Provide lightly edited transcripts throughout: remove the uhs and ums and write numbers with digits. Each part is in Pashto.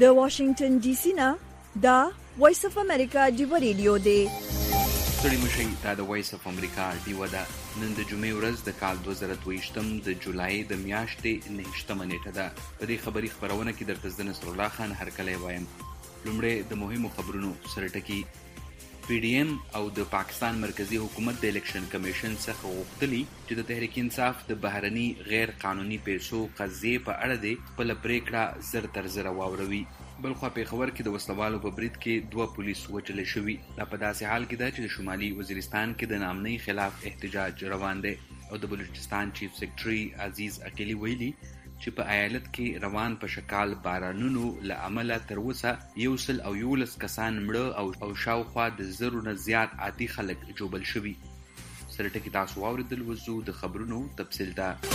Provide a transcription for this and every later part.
د واشنگټن ډي سي نه دا وایس اف امریکا ډیو ریډیو دی. ستړي مشي دا د وایس اف امریکا ډیو ده. نن د جمعې ورځ د کال 2023 د جولای د میاشتې 9 نیټه ده. په دې خبري خبرونه کې درته د نصر الله خان هرکلی وایم. لومړی د مهمو خبرونو سره ټکی. پی ډی ایم او د پاکستان مرکزی حکومت د الیکشن کمیشن څخه غوښتلي چې د تحریک انصاف د بهرني غیر قانوني پیسو قضیې په اړه د خپل پریکړه زر تر زره واوروي. بلخوا پیښور کې د وسلوالو په برید کې 2 پولیس وژل شوي. دا په داسې حال کې ده چې د شمالي وزیرستان کې د نامنۍ خلاف احتجاج روان دی او د بلوچستان چیف سیکرټري عزیز عقیلی ویلي چې په ایالت کې روان په شکال بارانونو له امله تر اوسه 111 کسان مړه او شاوخوا د 1000 نه زیات عادي خلک جوبل شوي. سره ټکي تاسو واوریدل وزو د خبرونو تفصیل ته.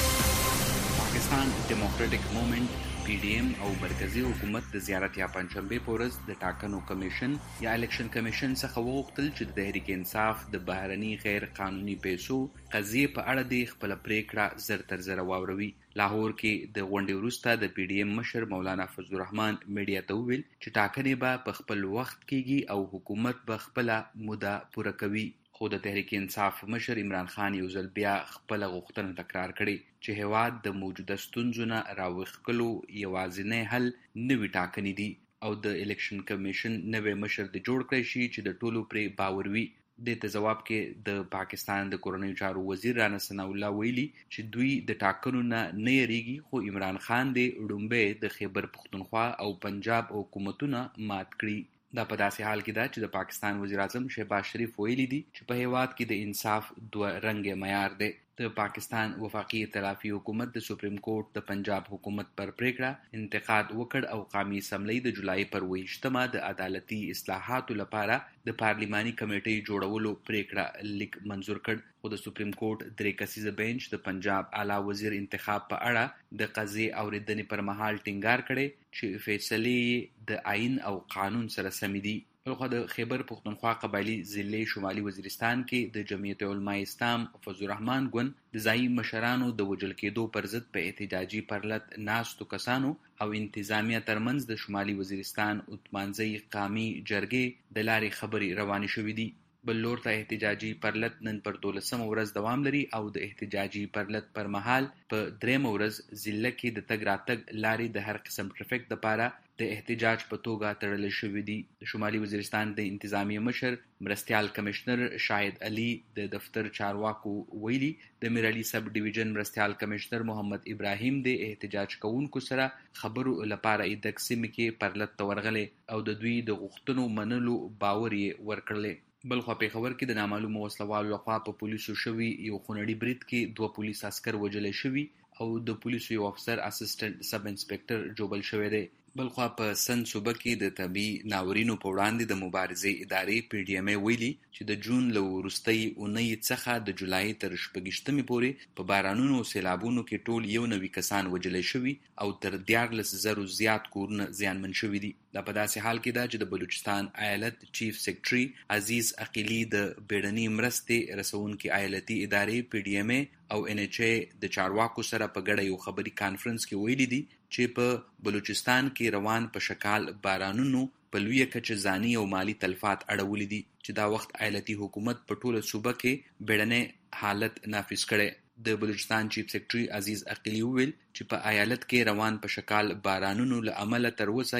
پاکستان ډیموکراټک موومېنټ پی ډی ایم او مرکزی حکومت د زیارت یا پنځشنبه په ورځ د ټاکنو کمیشن یا الیکشن کمیشن څخه وغوښتل چې د تحریک انصاف د بهرني غیر قانوني پیسو قضیې په اړه د خپل پریکړه زر تر زره واوروي. لاهور کې د غونډې وروسته د پی ډی ایم مشر مولانا فضل الرحمن میډیا ته وویل چې ټاکنې به په خپل وخت کېږي او حکومت به خپل موده پوره کوي. خو د تحریک انصاف مشر عمران خان یو ځل بیا خپل غوښتنه تکرار کړې چې هیواد د موجوده ستونزو نه راوښکلو یوازینی حل نوي ټاکنې دي او د الیکشن کمیشن نوی مشر د جوړ کړی شي چې د ټولو پرې باور وي. د ته جواب کې د پاکستان د کورنیو چارو وزیر رانا ثناء الله ویلي چې دوی د ټاکنو نه یریږي، خو عمران خان د ډومبه د خیبر پختونخوا او پنجاب حکومتونه مات کړي. دا په داسې حال کې ده چې د پاکستان وزیر اعظم شهباز شریف ویلي دي چې په هیواد کې د انصاف 2 رنګه معیار دی. د پاکستان وفاقي ائتلافي حکومت د سپریم کورټ د پنجاب حکومت پر پریکړه انتقاد وکړ او قومي اسمبلی د جولای پر 28 د عدالتي اصلاحاتو لپاره د پارلیماني کمیټې جوړولو پریکړه لیک منزور کړ. خو د سپریم کورټ 3 کسیزه بینچ د پنجاب اعلی وزیر انتخاب په اړه د قضیې اوریدنې پر مهال ټینګار کړي چې فیصلې د آئین او قانون سره سم دي. بلخوا د خیبر پختونخوا قبایلی ضلع شمالي وزیرستان کې د جمعیت علماء اسلام فضل الرحمن ګوند د ځایي مشرانو د وژل کېدو پر ضد په احتجاجي پرلت ناستو کسانو او انتظامیه ترمنځ د شمالي وزیرستان اتمانځي قامي جرګې د لارې خبرې روانې شوې دي. بل لور ته احتجاجي پرلت نن پر 12 ورځ دوام لري او د احتجاجي پرلت پر مهال په 3 ورځ ضلع کې د تګ راتګ لارې د هر قسم ټریفیک لپاره د احتجاج په توګه تړل شوې دي. د شمالي وزیرستان د انتظامیه مشر مرستیال کمشنر شاهد علي د دفتر چارواکو ویلي د میرعلي سب ډیویژن مرستیال کمشنر محمد ابراهیم د احتجاج کوونکو سره خبرو لپاره د سیمې کې پرلت ته ورغلي او د دوی د غوښتنو منلو باور یې ورکړل. بلخوا پیښور کې د نامعلومو وسلوالو لخوا په پولیسو شوي یو خونړي برید کې 2 پولیس عسکر وژل شوي او د پولیسو یو افسر اسسټنټ سب انسپکټر جوبل شوی دی. بلخوا په سند صوبه کې د طبي ناورینو په وړاندې د مبارزې ادارې پی ډی ایم ویلي چې د جون له وروستۍ اونۍ څخه د جولای تر 28 پورې په بارانونو او سیلابونو کې ټول 91 کسان وژل شوي او تر 14,000 زیات کورونه زیانمن شوي دي. دا په داسې حال کې ده چې د بلوچستان ایالت چیف سیکرټري عزیز عقیلی د بیړنۍ مرستې رسونکي ایالتي ادارې پی ډی ایم او ان ایچ ای د چارواکو سره په ګډه یو خبري کانفرنس کې ویلي دي چې په بلوچستان کې روان په شکال بارانونو په لویه کچه ځاني او مالی تلفات اړولي دي چې دا وخت ایالتي حکومت په ټوله صوبه کې بیړنی حالت نافذ کړي. د بلوچستان چیف سیکرټري عزیز عقیلی ویل چې په ایالت کې روان په شکال بارانونو له امله تر اوسه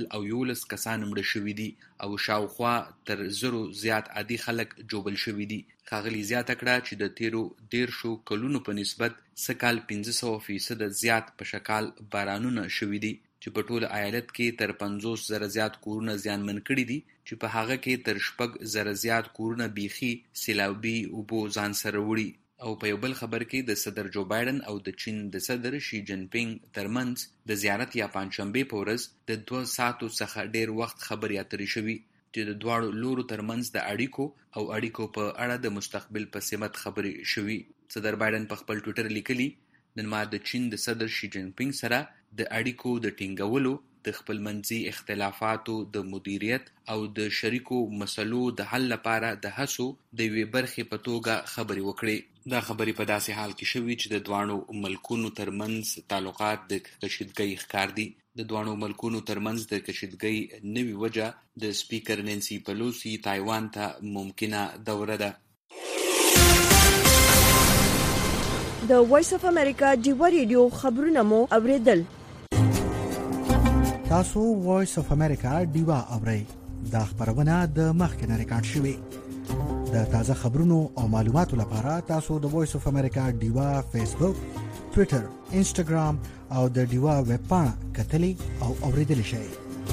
111 کسان مړه شوي دي او شاوخوا تر 1000 زیات عادي خلک جوبل شوي دي. ښاغلي زیاته کړه چې د تیرو 13 کلونو په نسبت سکال 500% زیات په شکال بارانونه شوي دي چې په ټول ایالت کې تر 50,000 زیات کورونه زیانمن کړي دي چې په هغه کې تر 6,000 زیات کورونه بیخي سیلابي اوبو ځان سره وړي. او په یو بل خبر کې د صدر جو بایدن او د چین د صدر شي جن پینګ ترمنځ د زیارت یا پنځشنبه په ورځ د 2 ساعتو څخه ډیر وخت خبرې اترې شوي چې د دواړو لورو ترمنځ د اړیکو په اړه د مستقبل په سمت خبرې شوي. صدر بایدن په خپل ټویټر لیکلي نن ما د چین د صدر شي جن پینګ سره د اړیکو د ټینګولو د خپلمنځي اختلافاتو د مدیریت او د شریکو مسلو د حل لپاره د هڅو د یوې برخې په توګه خبرې وکړې. دا خبرې په داسې حال کې شوي چې د دواړو ملکونو ترمنځ تعلقات د کشیدګۍ ښکار دي. د دوانو ملکونو ترمنځ د کشیدګۍ نوې وجه د سپیکر نانسی پلوسی تایوان ته ممکنه دوره ده. د وایس اف امریکا ډیوا ریډیو خبرونه مو اوریدل. تاسو وایس اف امریکا ډیوا اورئ. دا خبرونه د مخکنه ریکارډ شوې. د تازه خبرونو او معلوماتو لپاره تاسو د وایس اف امریکا ډیوا فیسبوک، ټوئیټر، انسټاګرام او د ډیوا ویب پاڼه کتلی او اوریدلی شئ.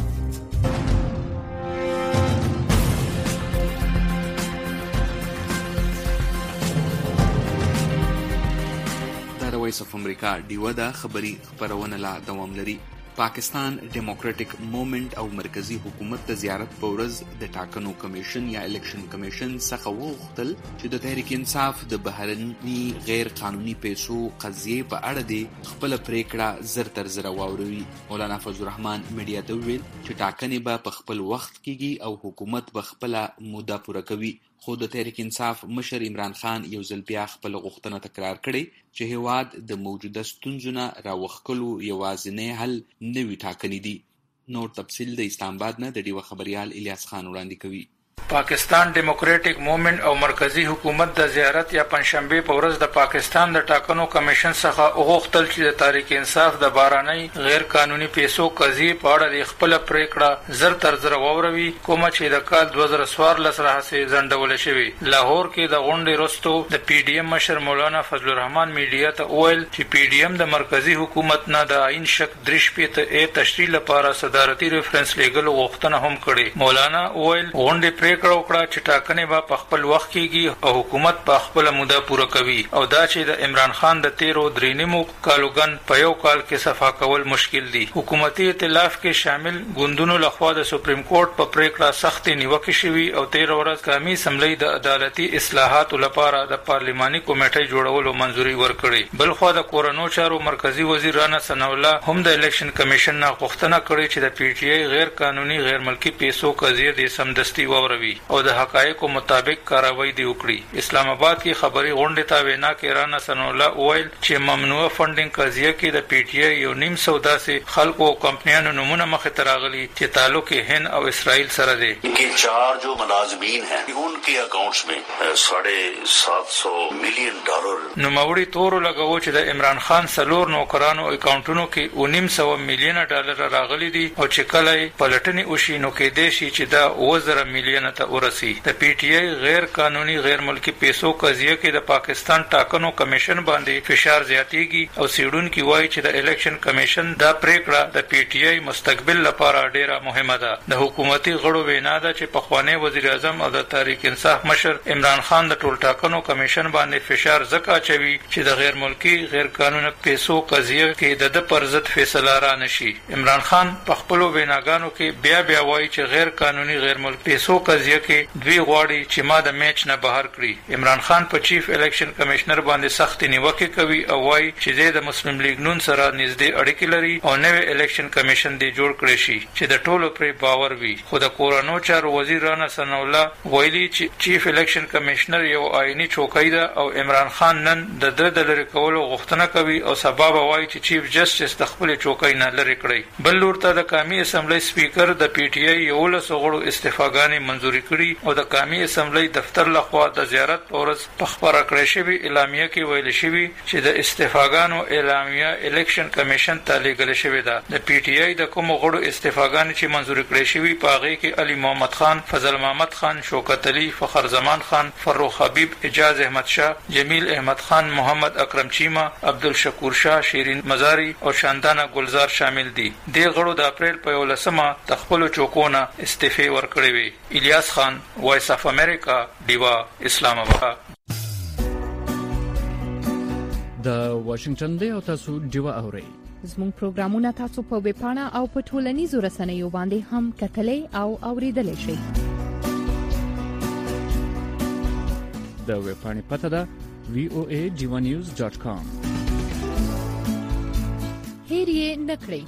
دا د وایس اف امریکا ډیوا د خبري خبرونه لا دوام لري. پاکستان ډیموکراټک موومېنټ او مرکزی حکومت د زیارت په ورځ د ټاکنو کمیشن یا الیکشن کمیشن څخه وغوښتل چې د تحریک انصاف د بهرني غیر قانوني پیسو قضیې په اړه د خپل پریکړه زر تر زر واوروي. مولانا فضل الرحمن میډیا ته ویل چې ټاکنې به په خپل وخت کېږي او حکومت به خپل موده پوره کوي. خو د تحریک انصاف مشر عمران خان یو ځل بیا خپل غوښتنه تکرار کړې چې هیواد د موجوده ستونزو نه راوښکلو یوازینی حل نوي ټاکنې دي. نور تفصیل د اسلام آباد نه د ډیوا خبريال الیاس خان وړاندې کوي. پاکستان ډیموکراټک موومېنټ او مرکزی حکومت د زیارت یا پنځشنبه په ورځ د پاکستان د ټاکنو کمیشن څخه وغوښتل چې د تحریک انصاف د باراني غیر قانوني پیسو قضیې په اړه د خپل پریکړه زر تر زر واوروي، کومه چې د کال 2014 راهیسې ځنډول شوې. لاهور کې د غونډې وروسته د پی ډی ایم مشر مولانا فضل الرحمن میډیا ته وویل چې پی ډی ایم د مرکزی حکومت نه د عین شک درشپې تشریح لپاره صدارتي ریفرنس لیګل غوښتنه هم کړې. مولانا وویل غونډې وکړه چې ټاکنې به په خپل وخت کېږي او حکومت په خپل موده پوره کوي او دا چې د عمران خان د 13 کالوګن په یو کال کې صفا کول مشکل دي. حکومتي ائتلاف کې شامل ګوندونو لخوا د سپریم کورټ په پریکړه سخت نیوکه شوې او 13 ورځ قومي اسمبلی د عدالتي اصلاحاتو لپاره د پارلماني کمیټې جوړولو منځوري ورکړې. بلخو د کورونو چارو مرکزی وزیر رانا ثناء الله هم د الیکشن کمیشن نه غوښتنه کړې چې د پی ټی آی غیر قانوني غیر ملکی پیسو قضیه د سمدستي ووروي او د حقایقو مطابق کاروایی دی وکړي. اسلام آباد کې خبري غونډه تا وینا کې رانا ثناء الله وویل چې ممنوع فندینګ قضیه کې د پی ټی آی یو نیم سودا سي خلکو او کمپنیانو نمونه مخه تراغلي چې تعلق هند او اسرائیل سره دی. इनके 4 जो मुलाजिमीन हैं उनके अकाउंट्स में $750 मिलियन نو موري تور لګاو چې د عمران خان سلور نوکرانو اکاونټونو کې $900 مليون راغلي دي او چې کله پلټنې وشي نو کې دی چې دا 1000 مليون ته ورسي. د پی ټی آی غیر قانوني غیر ملکی پیسو قضیه کې د پاکستان ټاکنو کمیشن باندې فشار زیاتېږي او سیډونکو وایي چې د الیکشن کمیشن دا پریکړه د پی ټی آی مستقبل لپاره ډیره مهمه ده. د حکومتي غړو وینا ده چې پخوانی وزیر اعظم او د تحریک انصاف مشر عمران خان د ټول ټاکنو کمیشن باندې فشار زکه چوي چې د غیر ملکی غیر قانوني پیسو قضیه کې د پر ضد فیصله را نشي. عمران خان په خپل ویناګانو کې بیا وایي چې غیر قانوني غیر ملکی پیسو قضیه کې دوی غواړي چې ما د میچ نه بهر کړي. عمران خان په چیف الیکشن کمشنر باندې سخت نیوکه کوي او وایي چې د مسلم لیگ نون سره نږدې اړیکې لري او نوې الیکشن کمیشن دی جوړ کړي شي چې د ټولو پر باور وي. خو د کورونو چارو وزیر رانا ثناء الله ویلي چې چیف الیکشن کمشنر یو آئینی چوکۍ ده او عمران خان نن د لری کولو غوښتنه کوي او سبب وایي چې چیف جسټس د خپل چوکۍ نه لری کړي. بل لور ته د قومي اسمبلی سپیکر د پی ټی آی یو له غړو استعفاګانې منځوري کړي او د قومي اسمبلی دفتر لخوا د زیارت پورز په خبره کړې شوی اعلامیه کې ویل شوی چې د استعفاګانو اعلامیه الیکشن کمیشن ته لیږل شوی ده. د پی ټی آی د کوم غړو استعفاګانې چې منځوري کړې شوی په هغه کې علي محمد خان، فضل محمد خان، شوکت علي، فخر زمان خان، فروخ حبیب، اجاز احمد شاه، جمیل احمد خان، محمد اکرم چیما، عبدالشکور شاه، شیرین مزاری او شاندانا گلزار شامل دي. د غړو د اپریل په 11 د خپل چوکونه استعفی ورکړې وي. الیاس خان، وایس اف امریکا، ډیوا، اسلام آباد. د واشنگټن دی او تاسو ډیوا اورئ. زموږ پروګرامونه تاسو په ویب پاڼه او په ټولنیزو رسنیو باندې هم کتلای او اوریدلای شئ. د ویب پاڼې پته ده voadivanews.com. هیر یې نکړئ.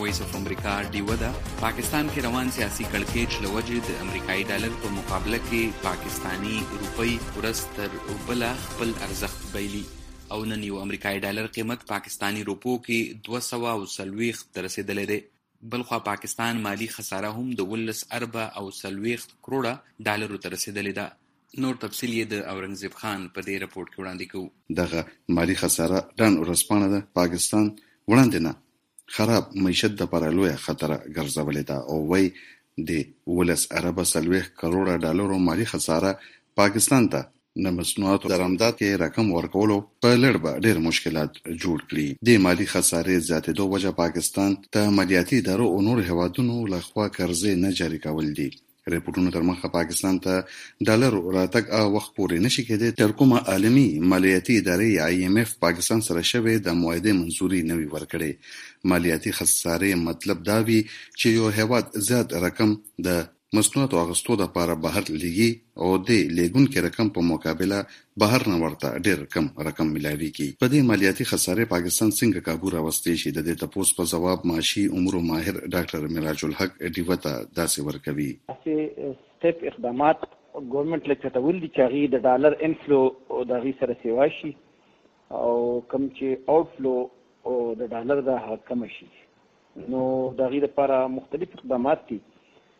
وایس اف امریکا ډیوه ده. پاکستان کې روان سیاسي کړکېچ له وجې د امریکایي ډالر په مقابله کې پاکستانی روپۍ ورځ تر بله خپل ارزښت بایلي او نن یو امریکایي ډالر قیمت پاکستانی روپو کې 240 ته رسیدلی دی. بلخوا پاکستان مالی خساره هم د 11 اربه او 40 کروړه ډالرو ته رسیدلی ده. نور تفصیل یې د اورنګزیب خان په دې رپورټ کې وړاندې کوو. دغه مالی خساره ډان ورځپاڼه ده پاکستان وړاندې نه خراب معیشت دپاره لویه خطره ګرځولې ده او وایي د 11 اربه 40 کروړه ډالرو مالی خساره پاکستان ته د مصنوعاتو درآمدات کې رقم ورکولو په لړ به ډېر مشکلات جوړ کړي. د مالی خسارې زیاتېدو وجه پاکستان ته مالیاتي ادارو او نور هیوادونو لخوا قرضې نه جاري کول دي. ریپورټونو تر مخه پاکستان ته ډالرو راتګ او وخت پورې نشي کېدی تر کومه عالمي مالیاتي ادارې IMF پاکستان سره شوې د معاهدې منظوري نه وي ورکړې. مالیاتي خسارې مطلب دا وي چې یو هیواد زیات رقم د مصنوعاتو اغوستو دپاره بهر لیږي او د لیږونکي رقم په مقابله بهر نه ورته ډېر کم رقم ملاویږي. په دې مالیاتي خسارې پاکستان څنګه کابو راوستی شي؟ د دې تپوس په ځواب معاشي امور ماهر ډاکټر معراج الحق ډیوه ته داسې ورکوي. سټیپ اقدامات ګورنمنټ له چتول دي چې هغې د ډالر انفلو د هغې سره سیوا شي او کوم چې آوټ فلو د ډالر د هغه کمه شي. نو د هغې دپاره مختلف اقدامات دي.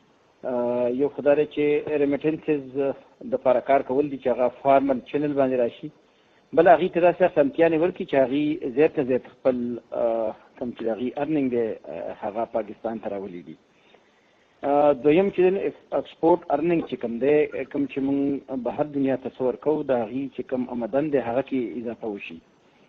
یو خدای چې ریمیټنسز د لپاره کار کول دي چې هغه فارمل چینل باندې راشي. بل هغې ته داسې اسانتیا نیول کړي چې هغې زیات نه زیات خپل کوم چې د هغې ارننګ دی هغه پاکستان ته راولي دي. دویم چې اکسپورټ ارننګ چې کوم دی کوم چې موږ بهر دنیا ته څه ورکوو د هغې چې کوم آمدن دی هغه کې اضافه وشي.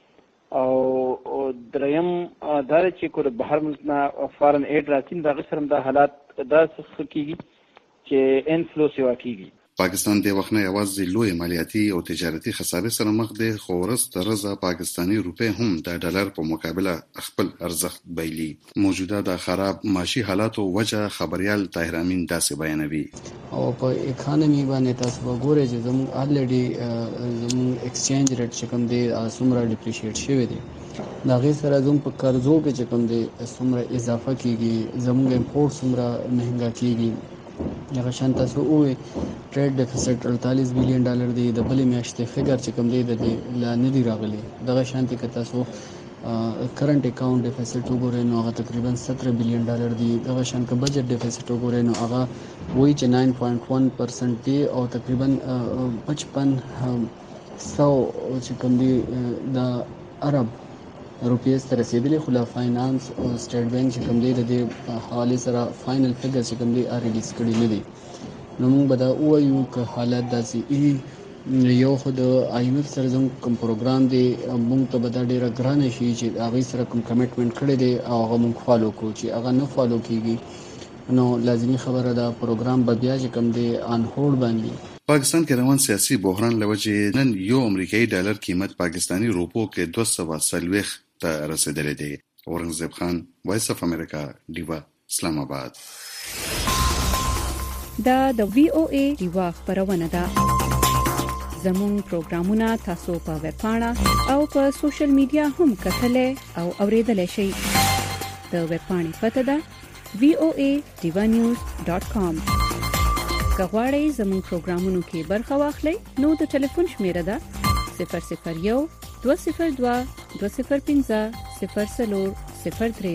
او دریم دا دی چې که د بهر ملک نه فارن ایډ راځي د هغې سره هم دا حالات داسې ښه کېږي چې انفلو سیوا کېږي. پاکستان د وخت نه یوازې لوی مالیاتي او تجارتي خسارې سره مخ دی خو ورځ تر ورځه پاکستاني روپۍ هم د ډالر په مقابله خپل ارزښت بایلي. موجوده د خراب معاشي حالاتو وجه خبریال طاهر امین داسې بیانوي. او په اکانومي باندې تاسو وګورئ چې زموږ الریډي زموږ ایکسچینج ریټ چې کوم دی څومره ډیپریشیټ شوی دی. د هغې سره زموږ په قرضو کې چې کوم دی څومره اضافه کېږي زموږ امپورټ څومره مهنګه کېږي. هغه شان تاسو ووایئ ټریډ ډیفیسټ 48 بلین ډالر دی. د بلې میاشتې فګر چې کوم دی د دې لا نه دی راغلی. دغه شانتې که تاسو کرنټ اکاونټ ډیفیسټ وګورئ نو هغه تقریبا 17 بلین ډالر دی. دغه شان که بجټ ډیفیسټ وګورئ نو هغه وایي چې 9.1% دی او تقریبا 5500 چې کوم دی د عرب روپیز ته رسیدلی. خو له فاینانس او سټیټ بانک چې کوم دی د دې حوالې سره فاینل فګر چې کوم دی ریلیز کړي نه دي. نو موږ به دا ووایو که حالات داسې یو خو د IMF سره زموږ کوم پروګرام دی موږ ته به دا ډېره ګرانه شي چې هغې سره کوم کمیټمنټ کړی دی او هغه موږ فالو کړو. چې هغه نه فالو کېږي نو لازمي خبره ده پروګرام به بیا چې کوم دی آن هولډ باندې. پاکستان کې روان سیاسي بحران له وجې نن یو امریکایي ډالر قیمت پاکستانی روپو کې 240 ته رسیدلی دی. اورنګزیب خان وایس اف امریکا ډیوه اسلام آباد. دا د VOA ډیوه خبرونه ده. زموږ پروګرامونه تاسو په ویب پاڼه او په سوشل میډیا هم کتلای او اوریدلای شئ. د ویب پاڼې پته ده voanews.com. کغواړئ زموږ پروګرامونو کې برخه واخلئ نو د ټلیفون شمیره ده 001 202 205 0403.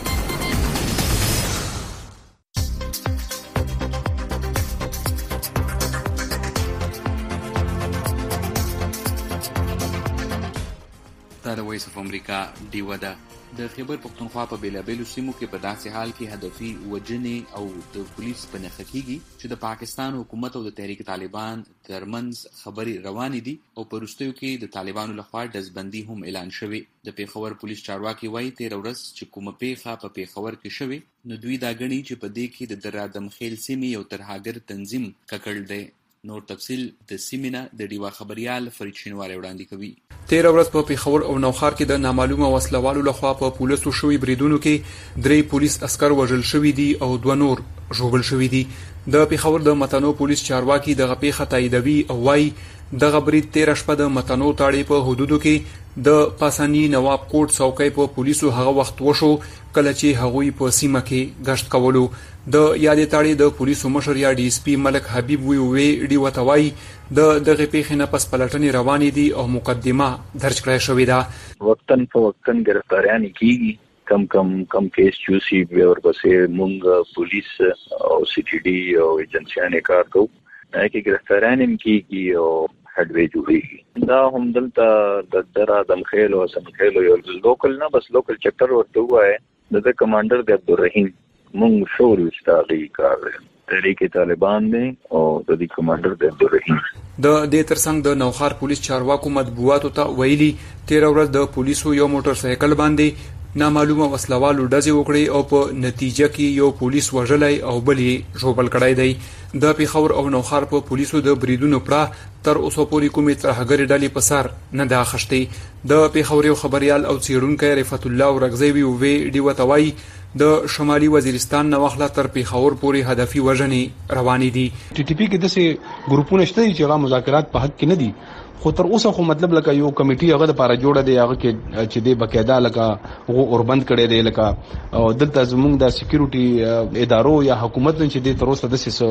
دا د وایس اف امریکا ډیوه ده. د خیبر پښتونخوا په بیلابیلو سیمو کې په داسې حال کې هدفي وجنې او د پولیس په نښه کېږي چې د پاکستان حکومت او د تحریک طالبان ترمنځ خبرې روانې دي او په وروستیو کې د طالبانو لخوا ډزبندي هم اعلان شوې. د پیښور پولیس چارواکي وایي تېره ورځ چې کومه پیښه په پیښور کې شوې نو دوی دا ګڼي چې په دې کې د درادمخیل سیمې یو ترهاګر تنظیم ککړ دی. نور تفصیل د سیمینه د ډیوا خبريال فرید شینواری وړاندې کوي. 13 ورځ په پیښور او نوخار کې د نامعلومه وسلوالو لخوا په پولیسو شوی بریدونو کې 3 پولیس عسكر وژل شوی دي او 2 نور ژوبل شوي دي. د پیښور د متنو پولیس چارواکي دغه پیښه تاییدوي او وایي دغه برید 13 شپه د متنو تاړې په حدودو کې د پاسانی نواب کوټ څوکۍ په پولیسو هغه وخت وشو کله چې هغوی په سیمه کې گشت کولو. د یادې تاړې د پولیسو مشر یا ډي اس پي ملک حبیب وی ډیو ته وایي دغه پیښې نه پس پلټنې روانې دي او مقدمه درج کړای شوې ده. وقتاً فوقتاً گرفتاریانې کیږي کم کیس چوسی بیا ورپسې مونږ پولیس او سی ټي ډي او ایجنسیانې کار کوو کې گرفتاریانې کیږي او هډوي جوړیږي. دا هم دلته د درا دمخیل او سمخیل یو لوکل نه بس لوکل چپټر ورته وای د کمانډر د عبدالرحیم مونږ شور وستاغي کار تحریک طالبان دی او د دې کمانډر د عبدالرحیم. د دې ترڅنګ د نوخار پولیس چارواکو مطبوعاتو ته ویلي 13 ورځ د پولیسو یو موټر سایکل باندې نامعلومه وسلوالو ډزې وکړې او په نتیجه کې یو پولیس وژلی او بل یې ژوبل کړی دی. د پیښور او نوخار په پولیسو د بریدونو پړه تر اوسه پورې کومې ترهګرې ډلې په سر نه ده اخښتې. د پیښور یو خبریال او څېړونکی رفعت الله اورکزی وی ډیو ته وایي د شمالي وزیرستان نه واخله تر پیښور پورې هدفي وژنې روانې دي. ټي ټي پی کې داسې ګروپونه شته چې هغه مذاکرات په حق کې نه دي خو تر اوسه خو مطلب لکه یو کمیټي هغه لپاره جوړه دی هغه کې چې دی بقاعده لکه هغه اوربند کړي دی لکه او دلته زموږ د سکیورټي ادارو یا حکومت چې دی تر اوسه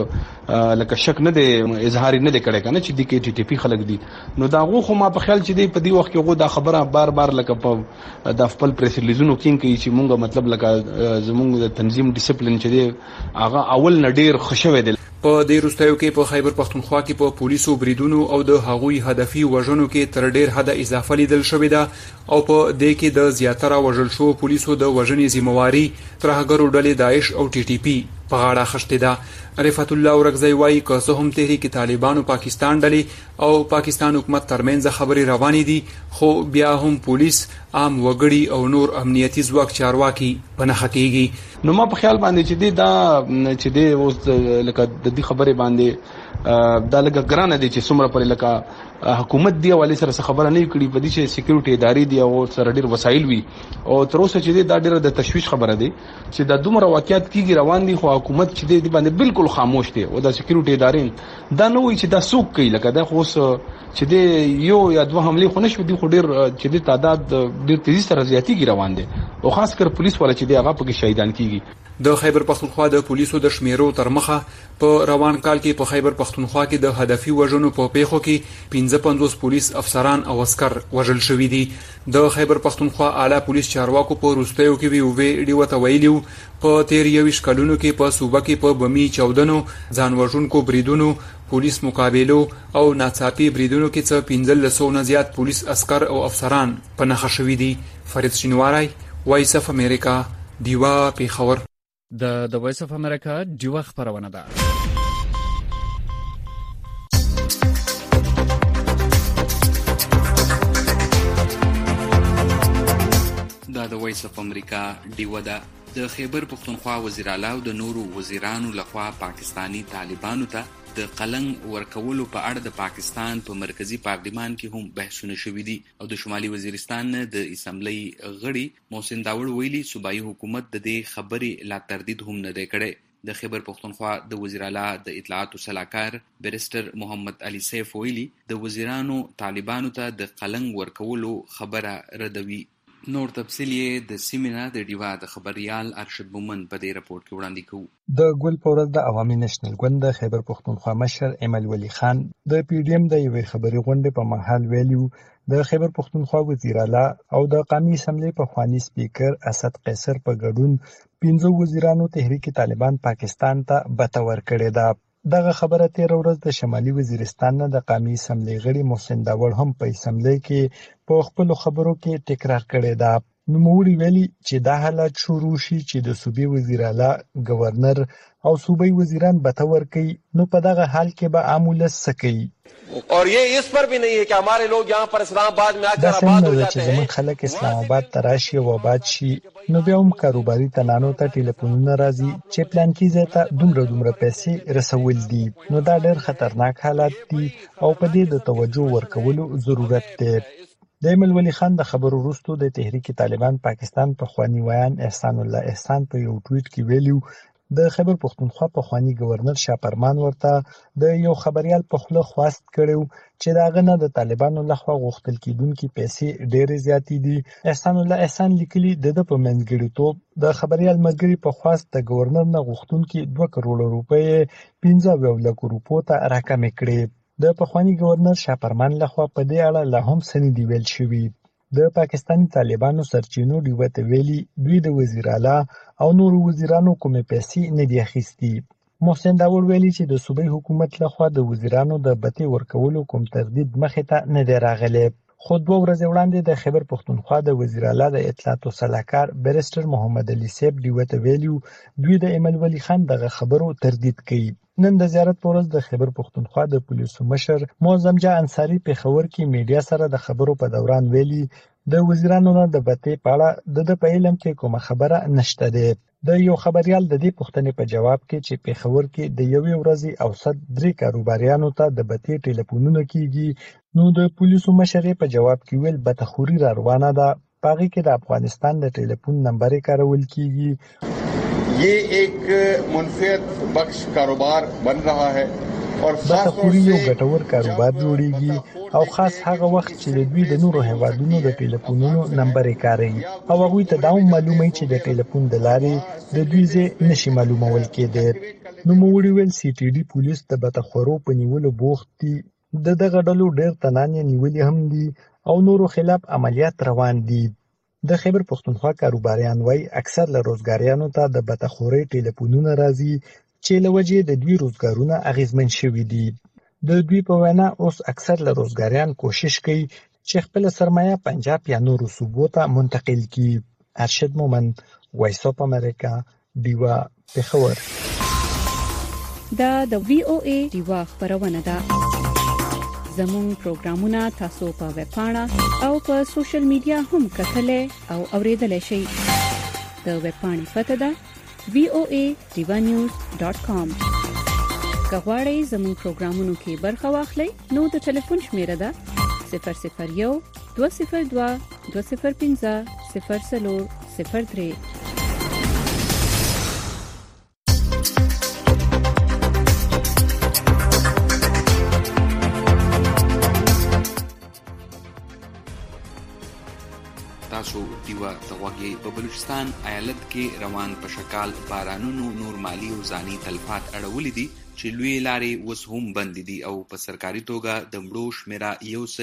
د لکه شک نه دی اظهار نه دی کړی کنه چې دی کې ټي ټي پی خلک دي نو دا غو خو ما په خیال چې دی په دې وخت کې غو دا خبره بار بار لکه په د خپل پریس ریلیزونو کې کوي چې مونږ مطلب لکه زموږ د تنظیم ډیسپلین چې دی هغه اول نه ډیر خوشوي دی. په دې وروستیو کې په خیبر پښتونخوا کې په پولیسو بریدونو او د هغوی هدفي وژنو کې تر ډیر حده اضافه لیدل شوې ده او په دې کې د زیاتره وژل شو پولیسو د وژنې ذمہواری ترهګرو ډلې داعش او ټي ټي پی په غاړه اخښتې ده. رفعت الله اورکزی وایي که څه هم تحریک طالبانو پاکستان ډلې او پاکستان حکومت ترمنځ خبرې روانې دي خو بیا هم پولیس عام وګړي او نور امنیتي ځواک چارواکي په نښه کیږي. نو ما په خیال باندې چې دی دا چې دی اوس لکه د دې خبرې باندې دا لکه ګرانه دي چې څومره پر لکه حکومت دی والی سره خبره نه کړي په دې چې سکیورټي ادارې دی او سره ډیر وسایل وي او تر اوسه چې دی دا ډیره د تشویش خبره دی چې د دومره واقعیت کیږي روان دي خو حکومت چې دی باندې بالکل خاموش دی او د سکیورټي ادارې دا نه وي چې دا څوک کوي لکه دا خو چې دی یو یا دوه حمله خو نشو دي خو ډیر چې دی تعداد ډیر تیزی سره زیاتیږي روان دي او خاص کر پولیس ولا چې دی هغه په شهیدان کیږي. د خیبر پښتونخوا د پولیسو د شمیرو تر مخه په روان کال کې په خیبر پښتونخوا کې د هدفي وژنو په پیښو کې 55 پولیس افسران او عسكر وژل شوي دي. د خیبر پښتونخوا اعلی پولیس چارواکو په وروستیو کې ویډیو ته ویلي په 23 کلونو کې په صوبه کې په بمی چاودنو ځان وژونکو بریدونو پولیس مقابلو او ناڅاپي بریدونو کې څه 1500 نه زیات پولیس عسكر او افسران په نښه شوي دي. فرید شینواری وایس اف امریکا دیوا پیښور. د وایس اف امریکا دیوا خبرونه ده. دا د وایس اف امریکا دیوا ده. د خیبر پښتونخوا وزیر اعلی او د نورو وزیرانو لخوا پاکستانی طالبانو ته د قلنګ ورکولو په اړه د پاکستان په مرکزی پارلیمان کې هم بحثونه شوي دي او د شمالي وزیرستان د اسمبلی غړي محسن داوړ ویلي صوبایي حکومت د دې خبرې لا تردید هم نه دی کړی. د خیبر پښتونخوا د وزیر اعلی د اطلاعاتو سلاکار بیرسټر محمد علي سیف ویلي د وزیرانو طالبانو ته د قلنګ ورکولو خبره ردوي. نور تفصیل یې د سیمینار د ډیوا د خبريال ارشد مومن په دې رپورت کې وړاندې کوو. د ګل پورز د عوامي نېشنل ګوند د خیبر پښتونخوا مشر ایمل ولی خان د پی ډی ایم د یوې خبري غونډې په مهال ویلو د خیبر پښتونخوا وزیر اعلی او د قومي اسمبلی په خواني سپیکر اسد قیصر په ګډون 15 وزیرانو تحریک طالبان پاکستان ته بتور کړی ده. دغه خبره 13 ورځ د شمالي وزیرستان نه د قومي اسمبلی غړي محسن داوړ هم په اسمبلی کې په خپل خبرو کې تکرار کړی ده. نوموړي ویلي چې دا حالت شروع شي چې د صوبې وزیر اعلی گورنر او صوبې وزیران بتور کوي نو په دغه حال کې به عامل سکی और ये इस पर भी नहीं है कि हमारे लोग यहाँ पर इस्लामाबाद में आकर आबाद हो जाते हैं. خلک اسلام آباد تراشي او آباد شي نو بیا هم کاروباري تنانو ته ټلیفونونه راځي چې پلان کې زیاته دومره پیسې رسول دي نو دا ډېر خطرناک حالات دي او په دې د توجه ورکولو ضرورت دی. د ایمل ولی خان د خبرو وروسته د تحریک طالبان پاکستان په خواني ویان احسان الله احسان په یو ټویټ کې ویلو د خیبر پښتونخوا پخوانی گورنر شاپرمان ورته د یو خبريال په خوله خواست کړو چې داغه نه د طالبانو لخوا غوښتل کېدونکي پیسې ډېرې زیاتې دي. احسان الله احسان لیکلي د په منځګړیتوب د خبريال ملګری په خواست د گورنر نه غوښتونکي 2 کروڑ روپۍ 15 لک روپو ته راکمې کړې. د پخوانی گورنر شاپرمان لخوا په دې اړه لا هم څه نه دی ویل شوي. د پاکستاني طالبانو سرچینو ډیوه ته ویلي دوی د وزیر اعلی او نورو وزیرانو کومې پیسې نه دي اخیستي. محسن داور ویلي چې د صوبایي حکومت لخوا د وزیرانو د بتې ورکولو کوم تردید مخې ته نه دی راغلی. خو 2 ورځې وړاندې د خیبر پښتونخوا د وزیر اعلی د اطلاعاتو سلاکار بیرسټر محمد علي صاحب ډیوه ته ویلي دوی د ایمل ولی خان دغه خبرو تردید کوي. نن د زیارت پر ورځ د خیبر پښتونخوا د پولیسو مشر معظم جان انصاری په خبر کې میډیا سره د خبرو په دوران ویلي د وزیرانو نه د بتې په اړه د په علم کې کومه خبره نشته ده. د یو خبريال د دې پوښتنې په جواب کې چې په خبر کې د یوې ورځې اوسط 3 کاروباریانو ته د بتې ټلیفونونه کیږي نو د پولیسو مشر په جواب کې ویل بتخوري را روانه ده. پاغي کې د افغانستان د ټلیفون نمبر کارول کیږي. یہ ایک منفعت بخش کاروبار بن رہا ہے اور بتخوري یو ګټور کاروبار جوړیږي او خاص هغه وخت چې د دوی د نورو هیوادونو د ټلیفونونو نمبر کاروي او هغه ته دا معلومه چې د ټلیفون د لارې د دوی ځای نشي معلومول کېده. نو موږ ویل سی ټي ډي پولیس د بتخورو په نیولو بوخت دي. دغه ډلو ډېر تنان نیولې هم دي او نورو خلاف عملیات روان دي. د خیبر پښتونخوا کاروباریان وای اکثر له روزګاریانو ته د بتخوري ټلیفونونه راځي چې له وجې د دوی روزګارونه اغیزمن شوي دي. د دوی په وینا اوس اکثر له روزګاریان کوشش کوي چې خپل سرمایه پنجاب یا نورو صوبو ته منتقل کړي. ارشد مومند، وایس اف امریکا، ډیوا پېښور. دا د وی او ای ډیوا خبرونه ده. زموږ پروګرامونه تاسو په ویب پاڼه او په سوشل میډیا هم کتلای او اوریدلای شئ. د ویب پاڼې پته ده voanews.com. کغواړئ زموږ پروګرامونو کې برخه واخلئ نو د ټلیفون شمیره ده 001 202 205 0403. تاسو دیوا تغوږی په بلوچستان ایالت کې روان په شکال بارانونو نور مالی او ځاني تلفات اړولې دي چې لوی لارې وس هم بند دي او په سرکاري توګه د مړو شمیره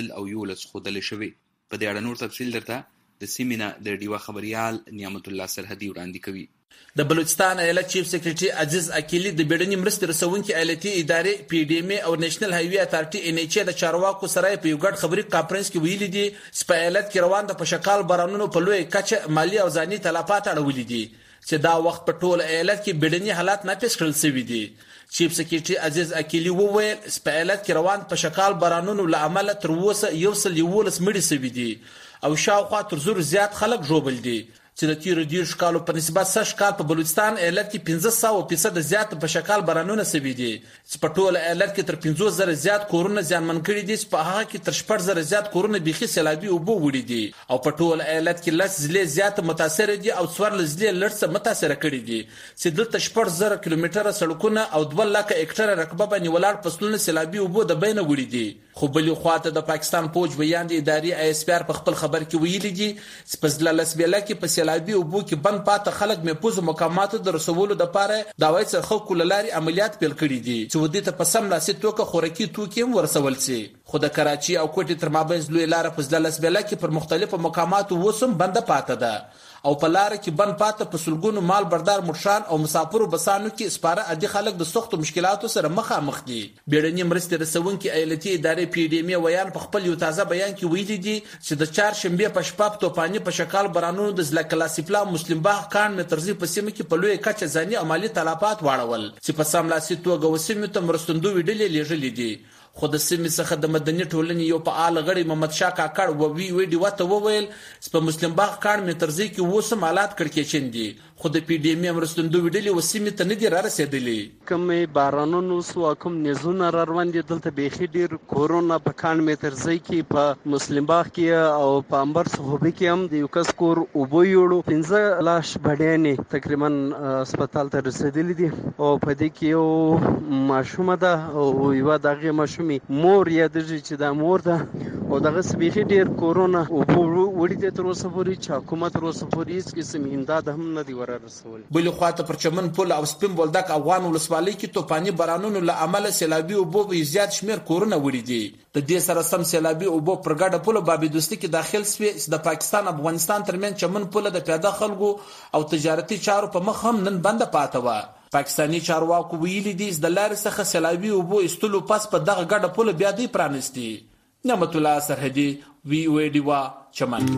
111 خودل شوی. په دې اړه نور تفصیل درته د سیمینا د دیوا خبريال نعمت الله سرحدي وړاندې کوي. د بلوچستان ایالت چیف سیکریټري عزیز اکیلی د بیړنۍ مرستې رسونکي ایالتي ادارې پی ډی ام او نېشنل هایوي اتارټي ان ایچ د چارواکو سره په یو ګډ خبري کانفرنس کې ویلي دي چې په ایالت کې روان د پشکال بارانونو په لوی کچه مالی او ځاني تلفات اړولې دي چې دا وخت په ټول ایالت کې بیړنۍ حالات نه پیښ کړل شوي دي. چیف سیکریټري عزیز اکیلی وویل په ایالت کې روان پشکال بارانونو له امله تر اوسه 111 مړي شوي دي او شاوخوا تر 100 زیات خلک ژوبل دي چې د تیر 10 کالو په نسبت 6 کال په بلوچستان ایالت کې 500% زیات په شکال بارانونه سوي دي چې په ټول ایالت کې تر 15000 زیات کورونه ځانمن کړي دي چې په هغه کې تر 10000 زیات کورونه بيخي سیلابي او بو وړي دي او په ټول ایالت کې لس ضلع زیات متاثر دي او څوار ضلع لړڅ متاثر کړي دي چې دلته 10000 کیلومتره سړکونه او 2 لک هکټره رقبه باندې ولاړ فصلونه سیلابي او بو د بینه وړي دي. خو بلې خواته د پاکستان فوج بیان د ادارې آی اس پی آر په خپل خبر کې ویلي دي چې په ځلالس بیل کې په سیلابي او بو کې بند پاته خلک محفوظ مقاماتو د رسولو د پاره د وای څخه کوللاري عملیات پیل کړي دي چې ودی ته په سم لاسي توګه خورکی توکي ورسول شي. خو د کراچي او کوټي تر مابین لوی لار په ځلالس بیل کې پر مختلفو مقاماتو وسم بند پاته ده او په لار کې بند پاته په سلګونو مال بردار مرشان او مسافرو بسانو کې سپاره ادي خلک د سختو مشکلاتو سره مخامخ دي. بیړنۍ مرستې رسونکي ایالتي ادارې پی ډی ام ویان په خپل یو تازه بیان کې ویلي دي چې د 4 شنبه په شپه په توپاني په شکال بارانونو د ځل کلاسیپلا مسلم باغ کان مترزي په سیمه کې په لوی کچه ځاني عملی تلفات واړول چې په سملاسي توګه وسیمه ته مرستندو ویډلې لېږلې دي. خو د سیمې څخه د مدني ټولنې یو فعال غړي محمد شاه کاکړ وی ډی وته وویل چې په مسلم باغ کان مترزي کې وسم حالات کړکېچن دي خو د پی ډی ایم مرستندوی ډلې وسیمې ته نه دي رارسېدلې. کوم بارانونو سو کوم نزونه را روانې دلته بیخي ډیر کورونا په کان متر ځای کې په مسلم باغ کې او په انبر صوبې کې هم د یو کس کور اوبو یوړو 15 لاش بډېنې تقریبا هسپتال ته رسېدلې دي او په دې کې یو ماشومه ده او یو دغه ماشومې مور یادېږي چې دا مور ده او دغه سبيخي ډیر کورونا اوبو وړي د تر اوسه پورې چې حکومت تر اوسه پورې هیڅ قسم امداد هم نه دی ورسول. بل خو ته پر چمن پل او سپین بولدک افغان ولسوالۍ کې توپاني بارانونو له امله سیلابي اوبو په زیات شمیر کورونه وړي دي. د دې سره سم سیلابي اوبو پر ګډه پل بابي دوستي کې داخل سوي چې د پاکستان افغانستان ترمن چمن پل د پیاده خلکو او تجارتي چارو په مخ هم نن بنده پاتې و. پاکستاني چارواکو ویلي دي چې د لارې څخه سیلابي اوبو استلو پس په دغه ګډه پل بیا دی پرانستي. نعمت الله سرحدي وی او ای ډیوا چمن.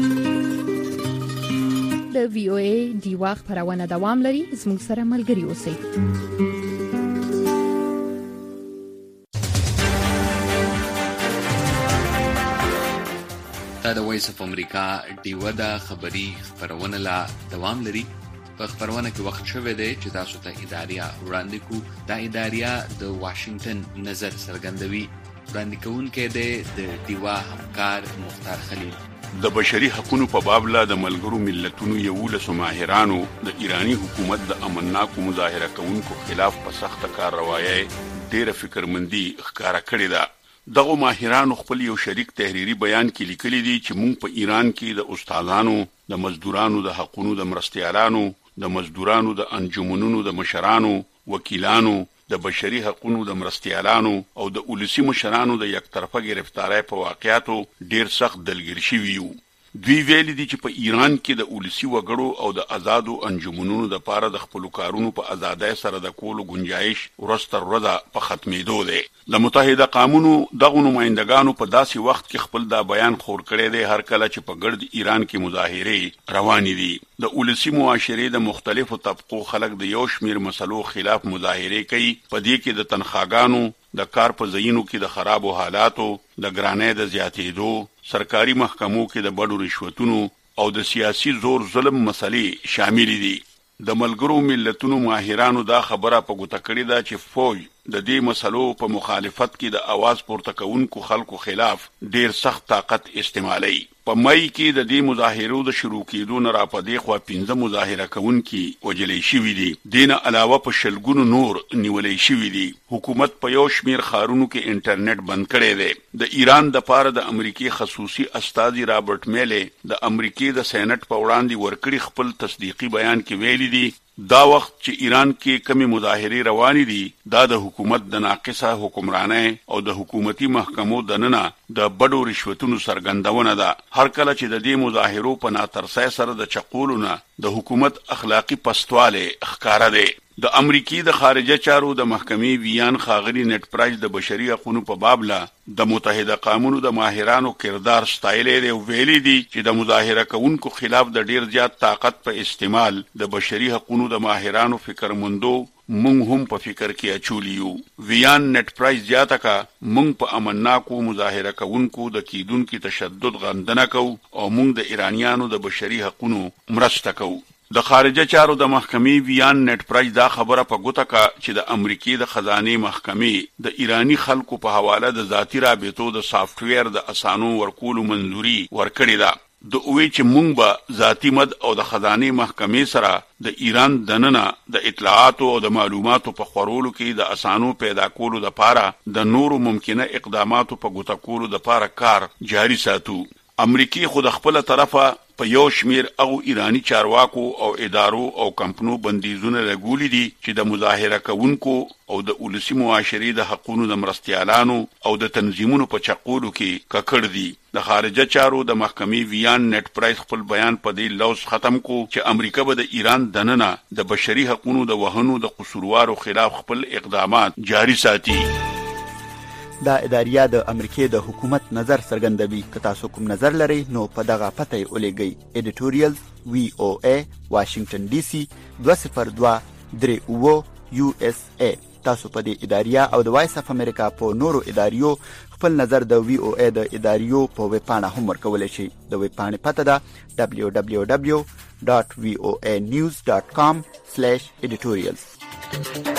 د وی او ای ډیوا خبرونه دوام لري. زموږ سره ملګري اوسئ. د وایس اف امریکا ډیوا د خبری خبرونه لا دوام لري. په خبرونه کې وخت شوه دی چې تاسو ته اداریه وړاندې کو. د اداریه د واشنگټن نظر څرګندوي. وړاندې کوونکی د ډیوا همکار مختار خلیل. د بشري حقوقو په باب لا د ملګرو ملتونو یو له ماهرانو د ایرانی حکومت د امنناکو مظاهره کوونکو خلاف په سخت کارروایي ډیره فکرمندي ښکارا کړې ده. دغه ماهرانو خپل یو شریک تحریری بیان کې لیکلي دي چې موږ په ایران کې د استادانو، د مزدورانو د حقوقو د مرستيالانو، د مزدورانو د انجمنونو د مشرانو، وکیلانو، د بشري حقوقو د مرستيالانو او د اولسي مشرانو د یک طرفه گرفتاری په واقعاتو ډیر سخت دلګیر شوي یو. دوی ویلي دي چې په ایران کې د اولسي وګړو او د آزادو انجمنونو د پاره د خپل کارونو په آزادۍ سره د کولو گنجائش ورستر ورځ په ختمېدو دی. د متحده قومونو دغه نمائندګانو په داسې وخت کې خپل دا بیان خور کړی دی هر کله چې په ګرد ایران کې مظاهره روانې دي. د اولسي معاشرې د مختلفو طبقو خلک د یو شمیر مسلو خلاف مظاهره کوي. په دې کې د تنخواګانو، د کار په ځایونو کې د خرابو حالاتو، د ګرانۍ د زیاتېدو، سرکاري محکمو کې د بډو رشوتونو او د سیاسي زور ظلم مسلې شامل دي. د ملګرو ملتونو ماهرانو دا خبره په ګوته کړې ده چې فوج د دې مسلو په مخالفت کې د आवाज پورته کوونکو خلکو خلاف ډیر سخت طاقت استعمالي. په مای کې د دې مظاهرو د شروع کېدو نه را پدې خو 15 مظاهره کوونکي وجلې شوي دي. دین علاوه په شلګونو نور نیولې شوي دي. حکومت په یو شمیر خارونو کې انټرنیټ بند کړی دی. د ایران د پاره د امریکای خصوصي استاذ رابرټ میلې د امریکای د سېنات په وړاندې ورکړي خپل تصدیقي بیان کې ویلي دي دا وخت چې ایران کې کمی مظاهره روانې دي دا د حکومت د ناقصه حکمرانۍ او د حکومتي محکمو دننه د بډو رشوتونو سرګندونه ده. هر کله چې د دې مظاهرو په ناترسۍ سره د چقولونه د حکومت اخلاقی پستواله ښکارا ده. د امریکای د خارجه چارو د محکمې ویان خاغلی نت پرایز د بشري حقوقو په باب لا د متحده قومونو د ماهرانو کردار ستایلې دی او ویلي دي چې د مظاهره کوونکو خلاف د ډیر زیات طاقت په استعمال د بشري حقوقو د ماهرانو فکرمندو مونږ هم په فکر کې اچولیو. ویان نت پرایز زیاته کا مونږ په امنناکو مظاهره کوونکو د کیدونکو تشدد غندنه کو او مونږ د ایرانیانو د بشري حقوقو مرسته کو. د خارجه چارو د محکمې ویان نت پرایز دا خبره په ګوته کا چې د امریکای د خزانه محکمې د ایرانی خلکو په حواله د ذاتی رابطو د سافټویر د اسانو ورکولو منځوري ورکړې ده. د اوې چې مونږ به ذاتی مد او د خزانه محکمې سره د ایران دننه د اطلاعاتو او د معلوماتو په خورولو کې د اسانو پیدا کولو د پاره د نورو ممکنه اقداماتو په ګوته کولو د پاره کار جاری ساتو. امریکای خود خپل طرفه په یو شمیر او ایرانی چارواکو او ادارو او کمپنو بندیزونه لګولې دي چې د مظاهره کوونکو او د اولسي معاشري د حقوقو د مرستيالانو او د تنظیمونو په چقولو کې ککړ دي. د خارجه چارو د محکمې ویان نت پرایز خپل بیان په دې لوز ختم کو چې امریکا به د ایران دننه د بشري حقوقو د وهنو د قصوروارو خلاف خپل اقدامات جاری ساتي. دا اداریه د امریکای د حکومت نظر څرګندوي. که تاسو کوم نظر لرئ نو په دغه پته ولېږئ. ایډیټوریال VOA واشنگټن ډي سي 202 USA. تاسو په دې اداریه او د وایس اف امریکا په نورو اداریو خپل نظر د وی او ای د اداریو په ویب پاڼه هم ورکولی شي. د ویب پاڼې پته ده www.voanews.com/editorials.